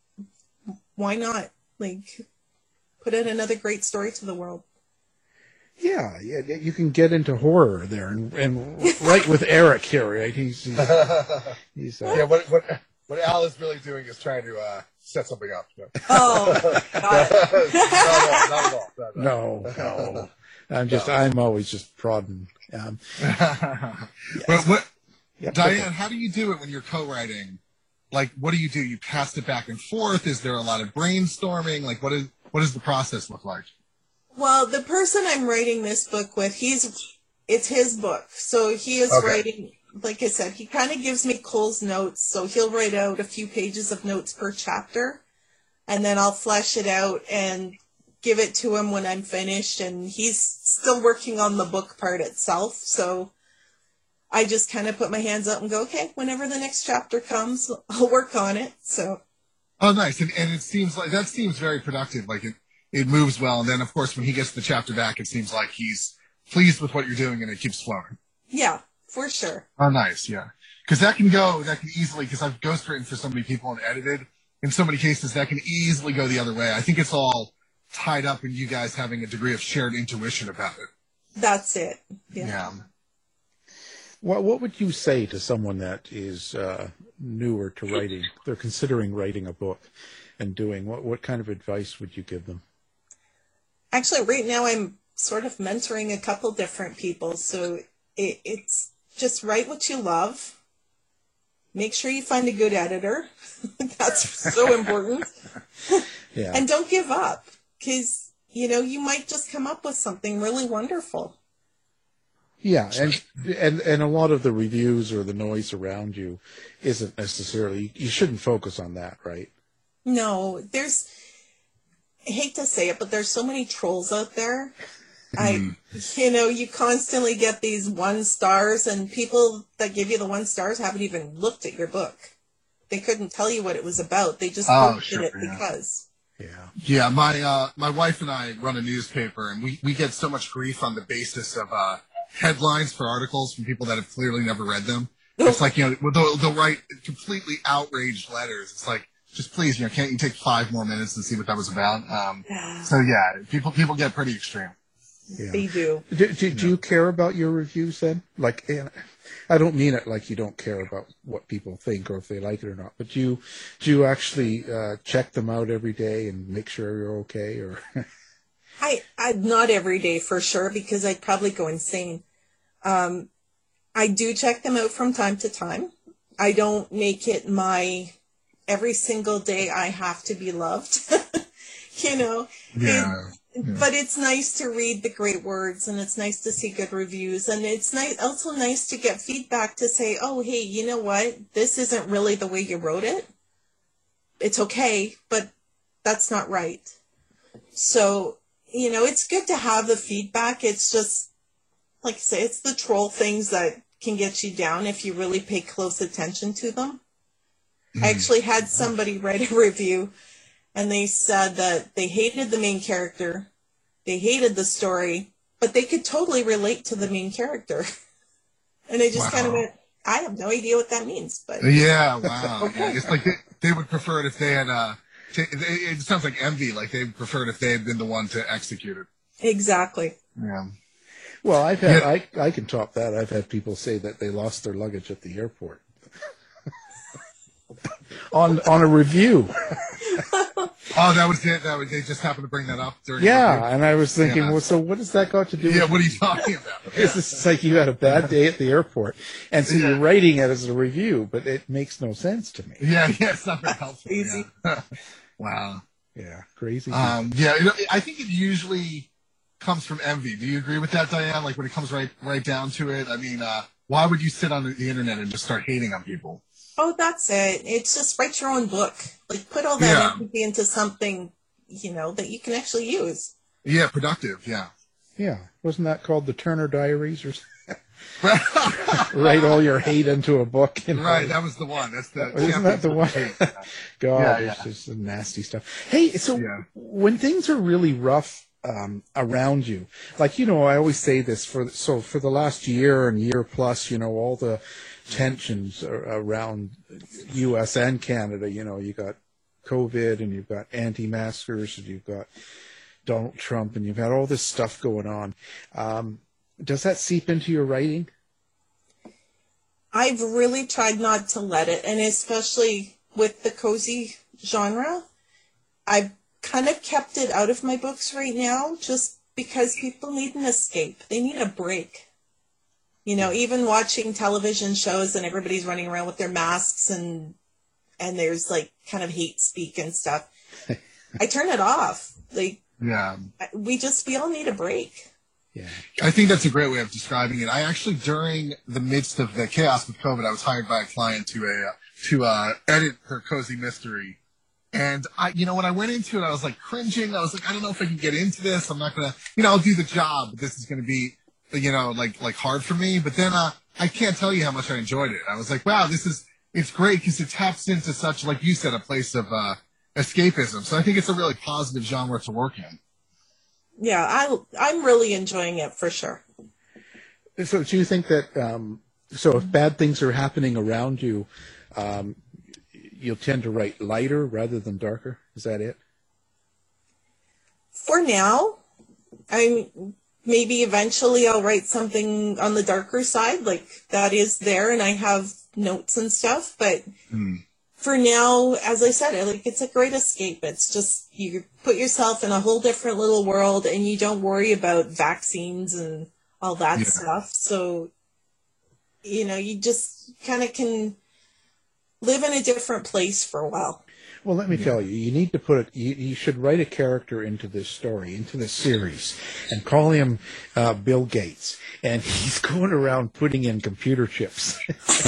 why not? Like, put in another great story to the world. Yeah, yeah, yeah, you can get into horror there, and, and right with Eric here, right? He's he's, he's uh, Yeah, what, what, what Al is really doing is trying to uh, set something up. No. Oh, God. no, no, not at all. Not at all. no, no. I'm just, I'm always just prodding. Um, But what, yeah, Diane, how do you do it when you're co-writing? Like, what do you do? You pass it back and forth? Is there a lot of brainstorming? Like, what is what does the process look like? Well, the person I'm writing this book with, he's, it's his book. So he is Okay. writing, like I said, he kind of gives me Cole's notes. So he'll write out a few pages of notes per chapter, and then I'll flesh it out and give it to him when I'm finished. And he's still working on the book part itself. So I just kind of put my hands up and go, okay, whenever the next chapter comes, I'll work on it. So, Oh, nice. And, and it seems like that seems very productive. Like it, it moves well. And then, of course, when he gets the chapter back, it seems like he's pleased with what you're doing and it keeps flowing. yeah, for sure. Oh, nice. Yeah. Because that can go, that can easily, because I've ghostwritten for so many people and edited. In so many cases, that can easily go the other way. I think it's all tied up in you guys having a degree of shared intuition about it. That's it. Yeah. Yeah. what what would you say to someone that is uh, newer to writing? They're considering writing a book and doing what? What kind of advice would you give them? Actually, right now I'm sort of mentoring a couple different people. So it, it's just write what you love. Make sure you find a good editor. That's so important. Yeah. And don't give up, because, you know, you might just come up with something really wonderful. Yeah, and and and a lot of the reviews or the noise around you isn't necessarily. You shouldn't focus on that, right? No, there's, I hate to say it, but there's so many trolls out there. I, you know, you constantly get these one stars, and people that give you the one stars haven't even looked at your book. They couldn't tell you what it was about. They just Oh, posted sure, it yeah. because. Yeah. Yeah, my uh, my wife and I run a newspaper, and we, we get so much grief on the basis of uh, headlines for articles from people that have clearly never read them. It's like, you know, they'll, they'll write completely outraged letters. It's like, just please, you know, can't you take five more minutes and see what that was about? Um, so yeah, people people get pretty extreme. Yeah. They do. Do, do, do you care about your reviews then? Like, and I don't mean it like you don't care about what people think or if they like it or not, but do you, do you actually uh, check them out every day and make sure you're okay? Or I, I not every day for sure, because I'd probably go insane. Um, I do check them out from time to time. I don't make it my every single day I have to be loved. You know, Yeah. It, But it's nice to read the great words, and it's nice to see good reviews, and it's nice, also nice to get feedback to say, oh, hey, you know what? This isn't really the way you wrote it. It's okay, but that's not right. So, you know, it's good to have the feedback. It's just, like I say, it's the troll things that can get you down if you really pay close attention to them. Mm. I actually had somebody write a review, and they said that they hated the main character, they hated the story, but they could totally relate to the main character. And I just wow. kind of went, I have no idea what that means. But yeah, wow. Okay. Yeah, it's like they, they would prefer it if they had, uh, t- it sounds like envy, like they prefer it if they had been the one to execute it. Exactly. Yeah. Well, I've had, yeah. I, I can top that. I've had people say that they lost their luggage at the airport. on on a review. Oh, that was it. That was, they just happened to bring that up during. Yeah, the and I was thinking, yeah. well, so what does that got to do? Yeah, with what are you talking about? It's just like you had a bad day at the airport, and so yeah. you're writing it as a review, but it makes no sense to me. Yeah, yeah, it's not very helpful. Easy. Yeah. Wow. Yeah, crazy. Um, yeah, it, I think it usually comes from envy. Do you agree with that, Diane? Like when it comes right right down to it, I mean, uh, why would you sit on the internet and just start hating on people? Oh, that's it. It's just write your own book. Like put all that yeah. energy into something, you know, that you can actually use. Yeah, productive. Yeah. Yeah. Wasn't that called the Turner Diaries or something? Write all your hate into a book. You know? Right. That was the one. That's the. Isn't that the one? God, yeah, it's yeah. just some nasty stuff. Hey, so yeah. when things are really rough um, around you, like, you know, I always say this for, so for the last year and year plus, you know, all the tensions around U S and Canada, you know, you got COVID and you've got anti-maskers and you've got Donald Trump and you've had all this stuff going on. Um, does that seep into your writing? I've really tried not to let it, and especially with the cozy genre, I've kind of kept it out of my books right now just because people need an escape. They need a break. You know, even watching television shows and everybody's running around with their masks and and there's like kind of hate speak and stuff. I turn it off. Like, yeah, we just we all need a break. Yeah, I think that's a great way of describing it. I actually, during the midst of the chaos with COVID, I was hired by a client to a to uh, edit her cozy mystery. And I, you know, when I went into it, I was like cringing. I was like, I don't know if I can get into this. I'm not gonna, you know, I'll do the job, but this is gonna be, you know, like, like hard for me. But then, uh, I can't tell you how much I enjoyed it. I was like, wow, this is, it's great because it taps into such, like you said, a place of, uh, escapism. So I think it's a really positive genre to work in. Yeah. I, I'm really enjoying it for sure. So do you think that, um, so if bad things are happening around you, um, you'll tend to write lighter rather than darker? Is that it? For now, I'm, maybe eventually I'll write something on the darker side, like that is there, and I have notes and stuff. But mm. for now, as I said, like it's a great escape. It's just you put yourself in a whole different little world, and you don't worry about vaccines and all that yeah. stuff. So, you know, you just kind of can live in a different place for a while. Well, let me tell you, you need to put it, you, you should write a character into this story, into this series, and call him uh, Bill Gates. And he's going around putting in computer chips.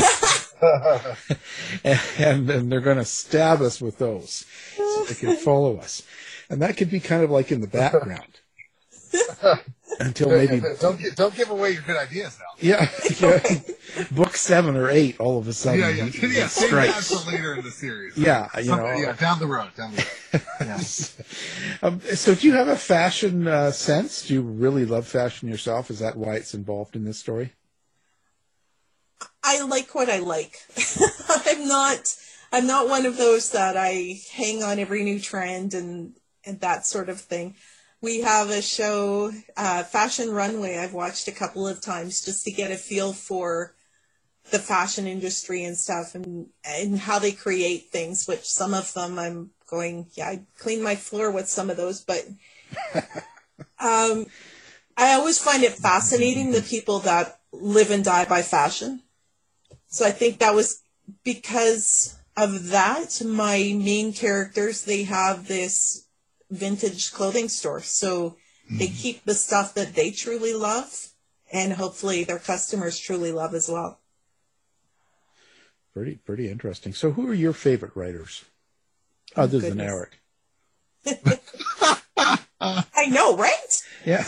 and, and, and they're going to stab us with those so they can follow us. And that could be kind of like in the background. Until maybe don't don't give away your good ideas now. Yeah, yeah. Book seven or eight, all of a sudden. Yeah, yeah, he, yeah. Save that for later in the series. Yeah, you Some, know. Yeah, down the road, down the road. Yeah. um, so, do you have a fashion uh, sense? Do you really love fashion yourself? Is that why it's involved in this story? I like what I like. I'm not. I'm not one of those that I hang on every new trend and and that sort of thing. We have a show, uh, Fashion Runway, I've watched a couple of times just to get a feel for the fashion industry and stuff and, and how they create things, which some of them I'm going, yeah, I cleaned my floor with some of those, but um, I always find it fascinating, the people that live and die by fashion. So I think that was because of that, my main characters, they have this vintage clothing store. So they keep the stuff that they truly love, and hopefully their customers truly love as well. Pretty, pretty interesting. So who are your favorite writers, Oh, other goodness. than Eric? I know, right? Yeah.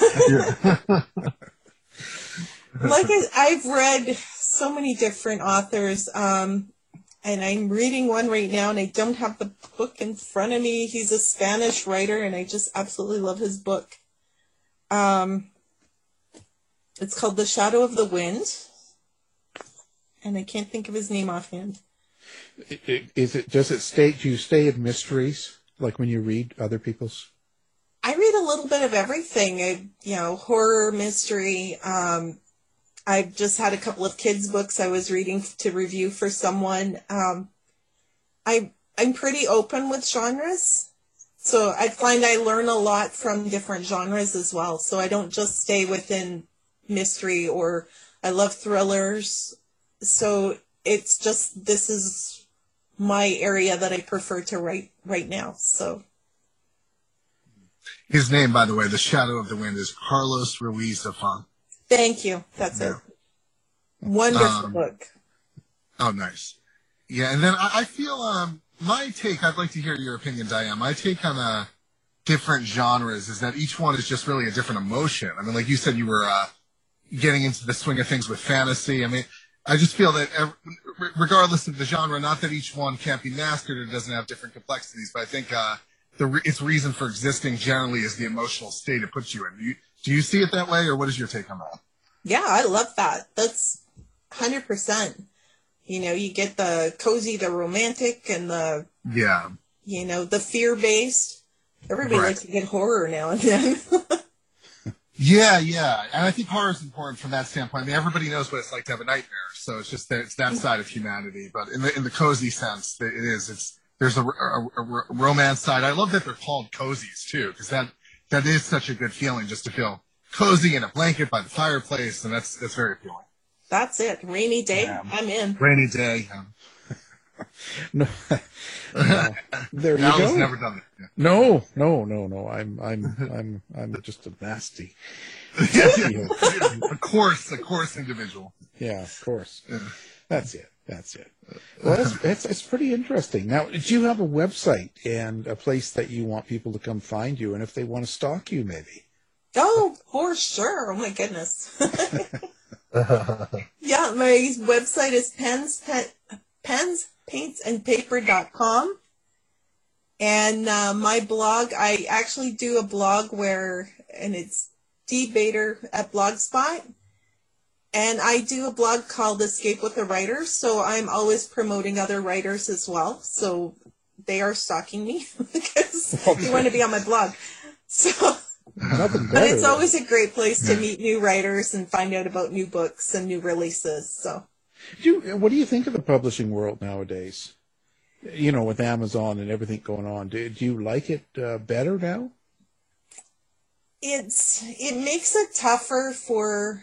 Like I, I've read so many different authors, um, and I'm reading one right now, and I don't have the book in front of me. He's a Spanish writer, and I just absolutely love his book. Um, it's called The Shadow of the Wind, and I can't think of his name offhand. Is it? Does it stay? Do you stay in mysteries, like when you read other people's? I read a little bit of everything, I, you know, horror, mystery. Um, I've just had a couple of kids' books I was reading to review for someone. Um, I, I'm pretty open with genres, so I find I learn a lot from different genres as well. So I don't just stay within mystery, or I love thrillers. So it's just, this is my area that I prefer to write right now, so... His name, by the way, The Shadow of the Wind, is Carlos Ruiz Zafón. Thank you. That's yeah. it. Wonderful um, book. Oh, nice. Yeah, and then I, I feel um, my take, I'd like to hear your opinion, Diane. My take on uh, different genres is that each one is just really a different emotion. I mean, like you said, you were uh, getting into the swing of things with fantasy. I mean, I just feel that every, regardless of the genre, not that each one can't be mastered or doesn't have different complexities, but I think... Uh, The re- its reason for existing generally is the emotional state it puts you in. Do you, do you see it that way, or what is your take on that? Yeah, I love that. That's one hundred percent. You know, you get the cozy, the romantic, and the, yeah, you know, the fear-based. Everybody right. likes to get horror now and then. yeah, yeah. And I think horror is important from that standpoint. I mean, everybody knows what it's like to have a nightmare, so it's just that it's that side of humanity. But in the in the cozy sense, it is. It's There's a, a, a romance side. I love that they're called cozies, too, because that, that is such a good feeling, just to feel cozy in a blanket by the fireplace, and that's that's very appealing. That's it. Rainy day, yeah. I'm in. Rainy day. Yeah. no, no, there you Alan's go. Never done it. Yeah. No, no, no, no. I'm, I'm, I'm, I'm just a nasty. A coarse, a coarse individual. Yeah, of course. Yeah. That's it. That's it. Well, it's, it's, it's pretty interesting. Now, do you have a website and a place that you want people to come find you, and if they want to stalk you, maybe? Oh, for sure. Oh, my goodness. Yeah, my website is pens, pen, pens paints and paper dot com. And uh, my blog, I actually do a blog where, and it's D Bader at Blogspot. And I do a blog called Escape with the Writers, so I'm always promoting other writers as well. So they are stalking me because they want to be on my blog. So, Nothing better. But it's always a great place to meet new writers and find out about new books and new releases. So, do you, what do you think of the publishing world nowadays? You know, with Amazon and everything going on, do, do you like it uh, better now? It's it makes it tougher for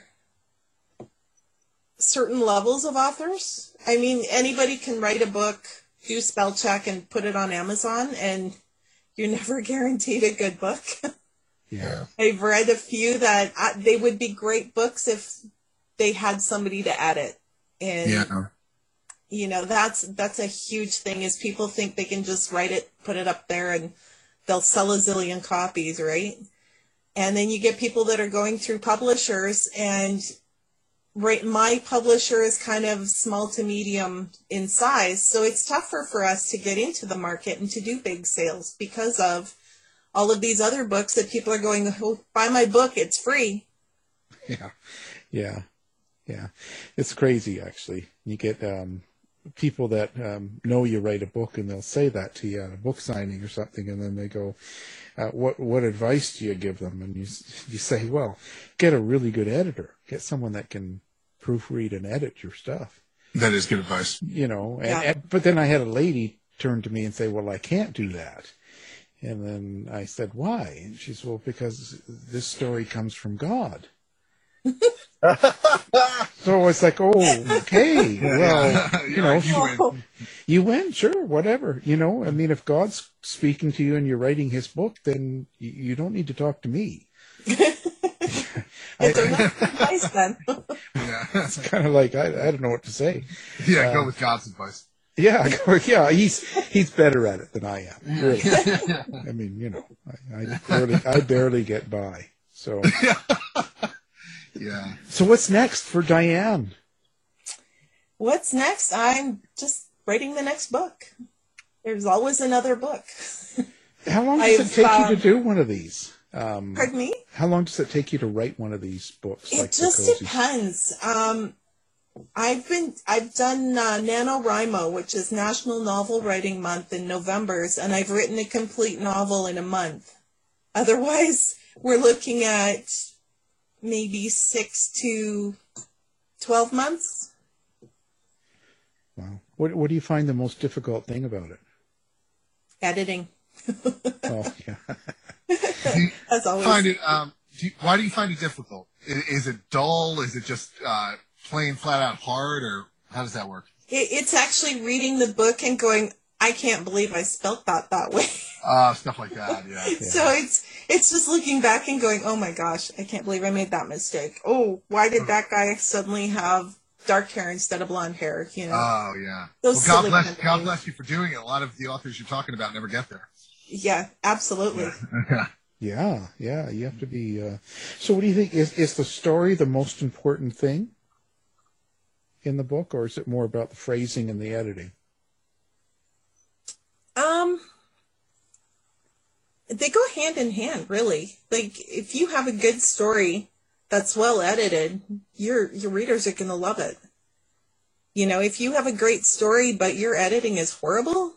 certain levels of authors. I mean, anybody can write a book, do spell check, and put it on Amazon, and you're never guaranteed a good book. Yeah. I've read a few that uh, they would be great books if they had somebody to edit. And, yeah. you know, that's that's a huge thing, is people think they can just write it, put it up there, and they'll sell a zillion copies, right? And then you get people that are going through publishers, and right, my publisher is kind of small to medium in size, so it's tougher for us to get into the market and to do big sales because of all of these other books that people are going, oh, buy my book, it's free. Yeah, yeah, yeah. It's crazy, actually. You get um, people that um, know you write a book, and they'll say that to you at a book signing or something, and then they go, uh, what what advice do you give them? And you you say, well, get a really good editor. Get someone that can proofread and edit your stuff. That is good advice. You know, and, Yeah. and, but then I had a lady turn to me and say, well, I can't do that. And then I said, why? And she said, well, because this story comes from God. So it's like, oh, okay, Yeah. well, you Yeah, know, you win. you win, sure, whatever. You know, I mean, if God's speaking to you and you're writing his book, then you, you don't need to talk to me. It's a rough advice then. Yeah. It's kind of like, I, I don't know what to say. Yeah, Uh, go with God's advice. Yeah, yeah, he's he's better at it than I am. Really. Yeah. I mean, you know, I, I barely I barely get by. So Yeah. so what's next for Diane? What's next? I'm just writing the next book. There's always another book. How long does I've, it take um, you to do one of these? Um, Pardon me? How long does it take you to write one of these books? It like the just Cozy? depends. Um, I've been I've done uh, NaNoWriMo, which is National Novel Writing Month in November's, and I've written a complete novel in a month. Otherwise, we're looking at maybe six to twelve months. Wow. What What do you find the most difficult thing about it? Editing. Oh, yeah. Do you As always. find it, um, do you, why do you find it difficult? Is, is it dull? Is it just uh, plain flat out hard? Or how does that work? It, it's actually reading the book and going, I can't believe I spelt that that way. Uh, stuff like that, yeah. So it's it's just looking back and going, oh my gosh, I can't believe I made that mistake. Oh, why did that guy suddenly have dark hair instead of blonde hair? You know. Oh, yeah. Those Well, God silly bless, kind of God things. bless you for doing it. A lot of the authors you're talking about never get there. Yeah, absolutely. Yeah, yeah. You have to be. Uh... So, what do you think? Is is the story the most important thing in the book, or is it more about the phrasing and the editing? Um, they go hand in hand, really. Like, if you have a good story that's well edited, your your readers are going to love it. You know, if you have a great story but your editing is horrible,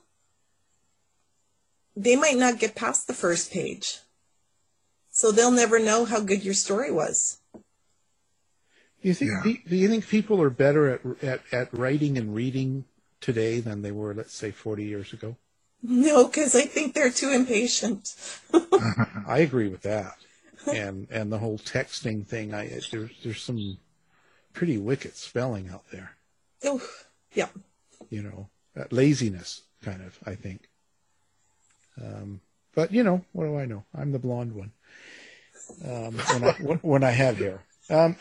they might not get past the first page. So they'll never know how good your story was. Do you think? Yeah. pe- Do you think people are better at, at at writing and reading today than they were, let's say, forty years ago? No, because I think they're too impatient. I agree with that, and and the whole texting thing. I there's there's some pretty wicked spelling out there. Oh, yeah. You know, uh, laziness kind of. I think. Um, but you know, what do I know? I'm the blonde one. Um, when I when, when I had hair. Um,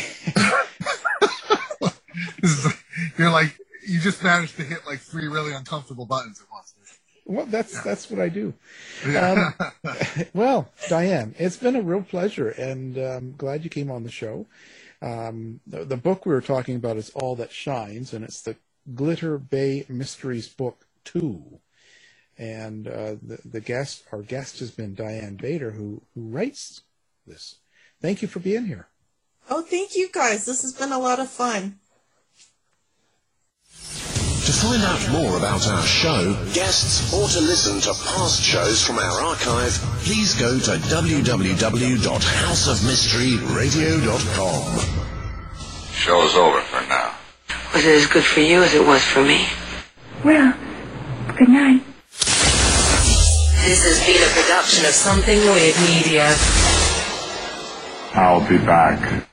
You're like, you just managed to hit like three really uncomfortable buttons at once. well, that's that's what I do. Um, well, Diane, it's been a real pleasure, and um, glad you came on the show. Um, the, the book we were talking about is All That Shines, and it's the Glitter Bay Mysteries Book Two. And uh, the the guest, our guest, has been Diane Bader, who who writes this. Thank you for being here. Oh, thank you guys. This has been a lot of fun. To find out more about our show, guests, or to listen to past shows from our archive, please go to w w w dot house of mystery radio dot com. Show's over for now. Was it as good for you as it was for me? Well, good night. This has been a production of Something Weird Media. I'll be back.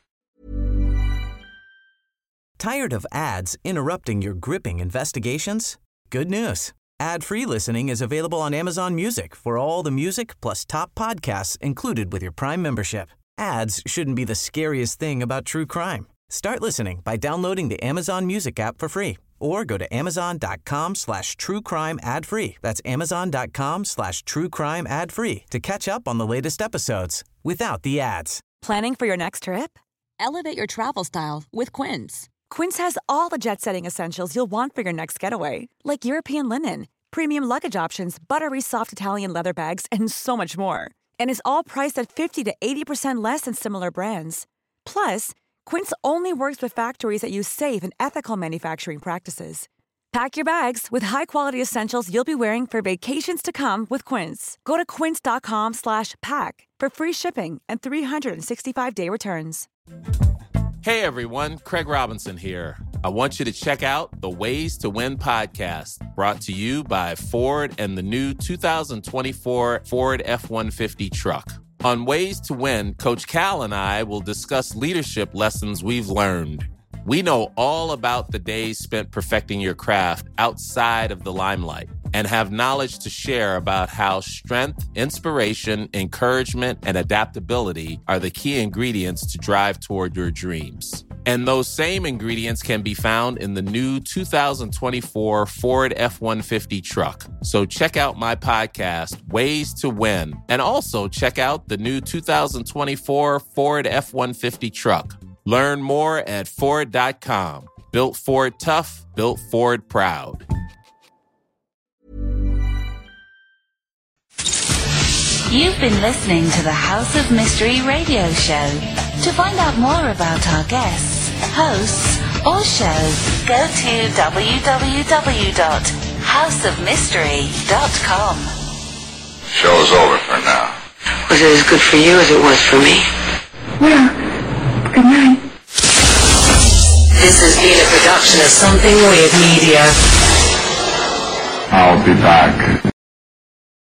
Tired of ads interrupting your gripping investigations? Good news. Ad-free listening is available on Amazon Music for all the music plus top podcasts included with your Prime membership. Ads shouldn't be the scariest thing about true crime. Start listening by downloading the Amazon Music app for free or go to amazon.com slash true crime ad free. That's amazon.com slash true crime ad free to catch up on the latest episodes without the ads. Planning for your next trip? Elevate your travel style with Quince. Quince has all the jet-setting essentials you'll want for your next getaway, like European linen, premium luggage options, buttery soft Italian leather bags, and so much more. And is all priced at fifty to eighty percent less than similar brands. Plus, Quince only works with factories that use safe and ethical manufacturing practices. Pack your bags with high-quality essentials you'll be wearing for vacations to come with Quince. Go to quince.com slash pack for free shipping and three sixty-five day returns. Hey everyone, Craig Robinson here. I want you to check out the Ways to Win podcast, brought to you by Ford and the new two thousand twenty-four Ford F one fifty truck. On Ways to Win, Coach Cal and I will discuss leadership lessons we've learned. We know all about the days spent perfecting your craft outside of the limelight and have knowledge to share about how strength, inspiration, encouragement, and adaptability are the key ingredients to drive toward your dreams. And those same ingredients can be found in the new two thousand twenty-four Ford F one fifty truck. So check out my podcast, Ways to Win, and also check out the new two thousand twenty-four Ford F one fifty truck. Learn more at Ford dot com. Built Ford tough, built Ford proud. You've been listening to the House of Mystery radio show. To find out more about our guests, hosts, or shows, go to w w w dot house of mystery dot com. Show's over for now. Was it as good for you as it was for me? Well, good night. This has been a production of Something Weird Media. I'll be back.